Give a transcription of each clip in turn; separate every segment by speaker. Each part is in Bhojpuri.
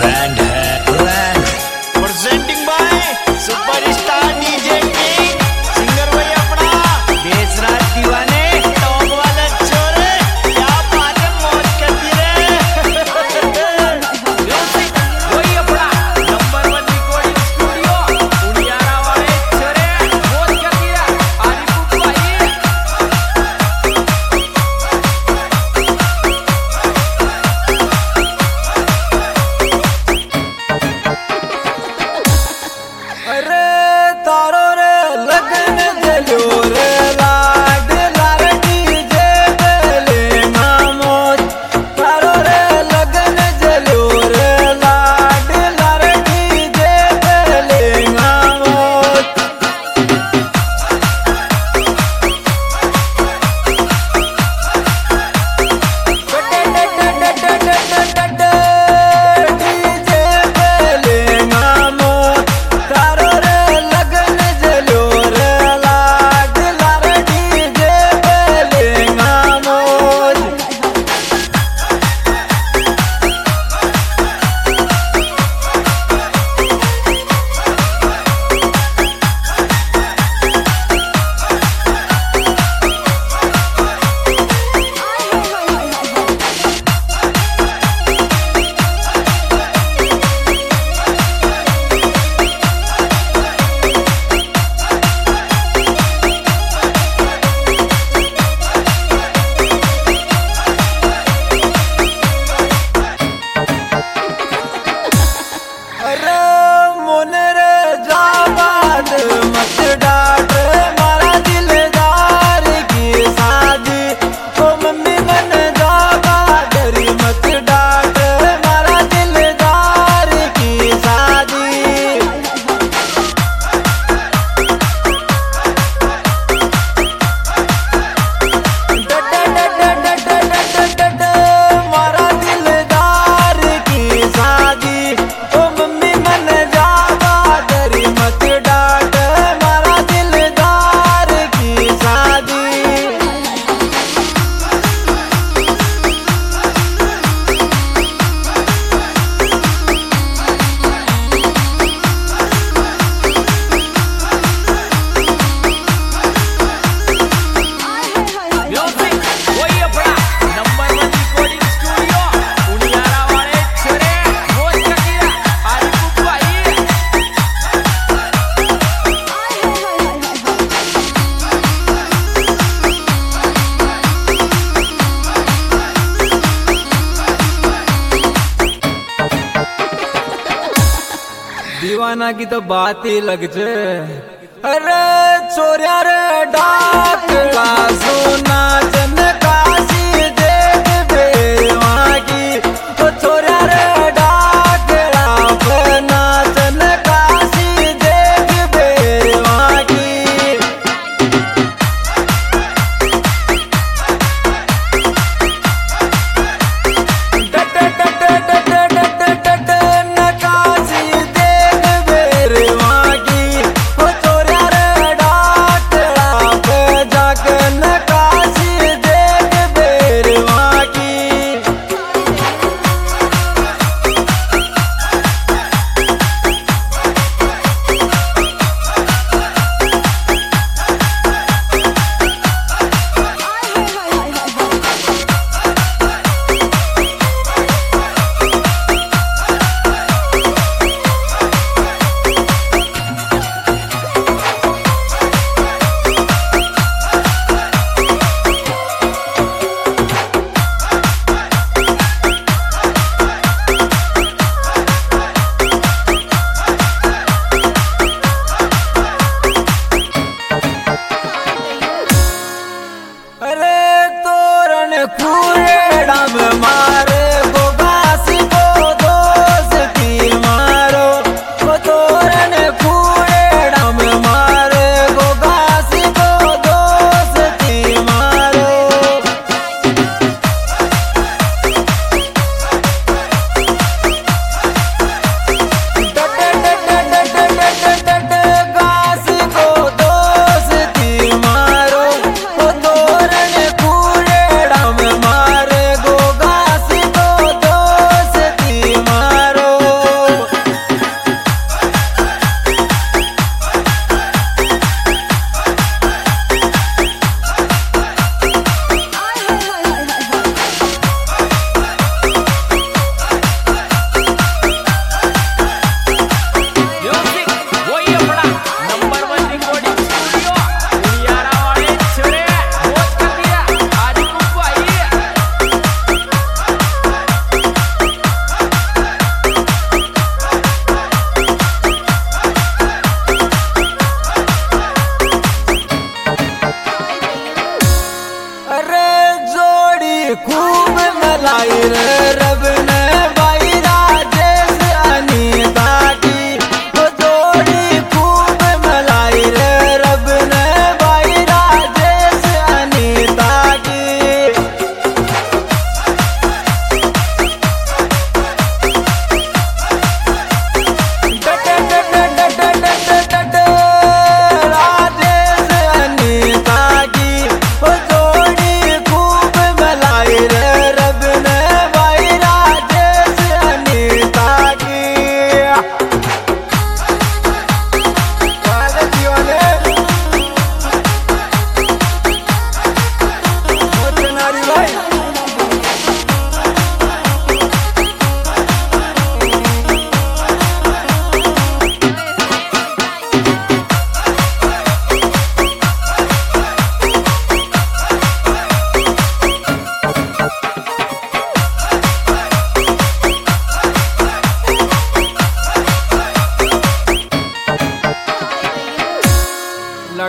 Speaker 1: ब्रांड है brand.
Speaker 2: Presenting by superstar DJ king singer भाई अपना देश राज दीवाने टॉप वाला छोरे क्या बात है मौज करती रे म्यूजिक वही अपना नंबर 1 रिकॉर्डिंग स्टूडियो उड़ियारा वाले छोरे मौज करती रे आरिफ भाई
Speaker 3: अरे तारो रे लगन दिलो रे लाड लारडी जे बेले नामोद तारो रे लगन दिलो रे लाड लारडी जे बेले नामोद डीजे बेले नामोद तारो रे लगन जलो रे लाड लारडी जे बेले नामोद अरे मोन रे जाबाद मत डांट मारा दिलदार की शादी ओ मम्मी मन जाबादरी मत डांट मारा दिलदार की शादी मारा दिलदार की शादी ओ मम्मी मन जाबादरी मत डांट मारा दिलदार की शादी
Speaker 2: म्यूजिक वही अपना नंबर 1 रिकॉर्डिंग स्टूडियो उड़ियारा वाले छोरे मौज करती रे आरिफ भाई
Speaker 3: दीवाना की तो बात ही लग जे अरे चोरिया रे डाकला सोना चन काशी देख बेवा की तो चोरिया रे डाकला अपना चन काशी देख बेवा की नकाशी देख बेरवा की हो चोरिया रे डाकला पे जाके नकाशी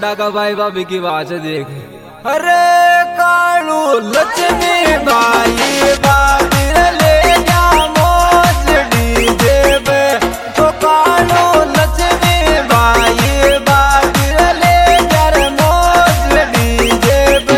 Speaker 3: लाडा का भाई भाभी की बात देख। अरे कालू लक्ष्मी भाई भाभी ले जा मौज डीजे पे, तो कालू लक्ष्मी भाई भाभी ले जा मौज डीजे पे।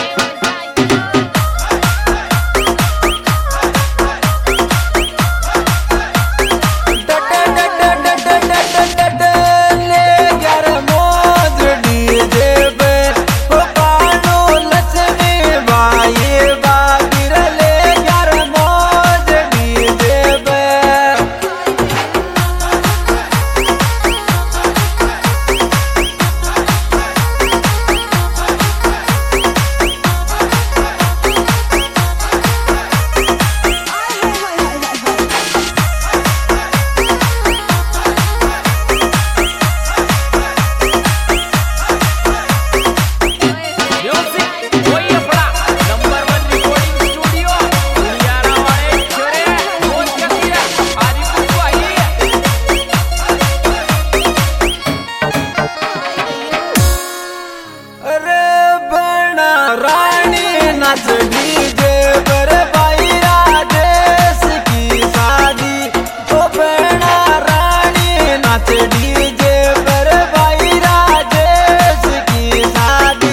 Speaker 3: नाच डीजे पर भाई राजेश की शादी, तो बेड़ा रानी नाच डीजे पर भाई राजेश की शादी।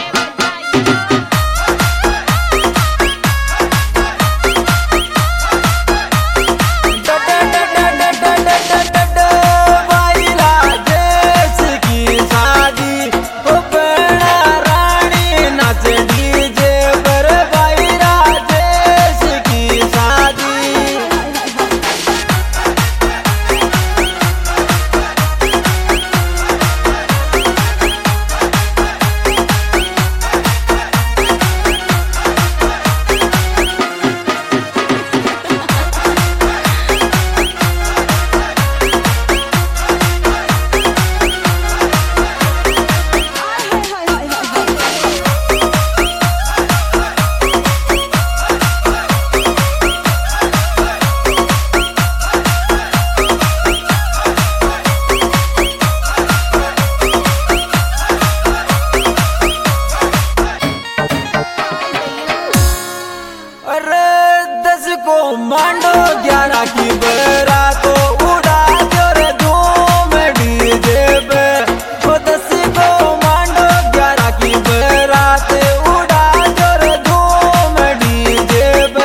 Speaker 3: भाई राजेश की शादी, तो बेड़ा रानी नाच डीजे मांडो 11 की बरा तो उड़ा जोर धूम डीजे पे, 10 को मांडो 11 की बरात उड़ा जोर धूम डीजे पे।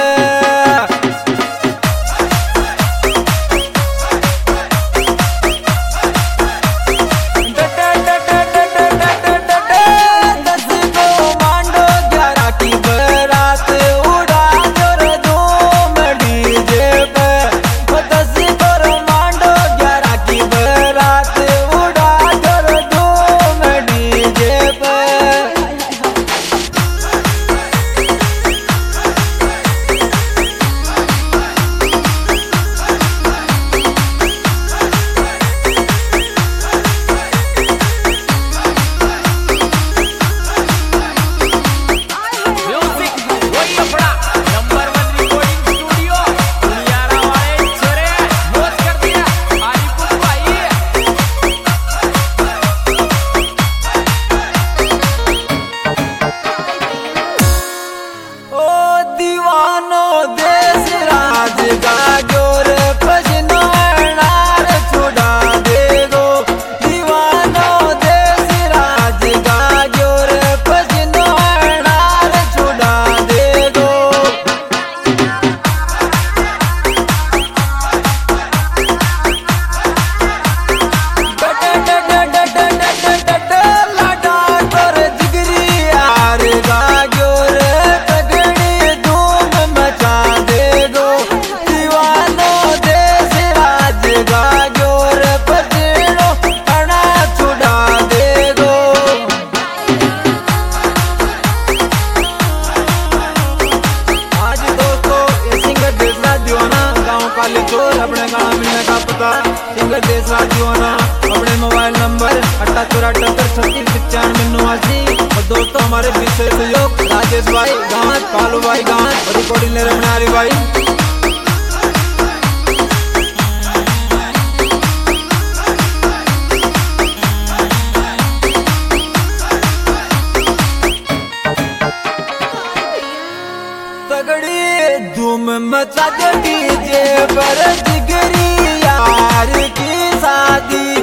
Speaker 3: डीजे पर जिगरी यार की शादी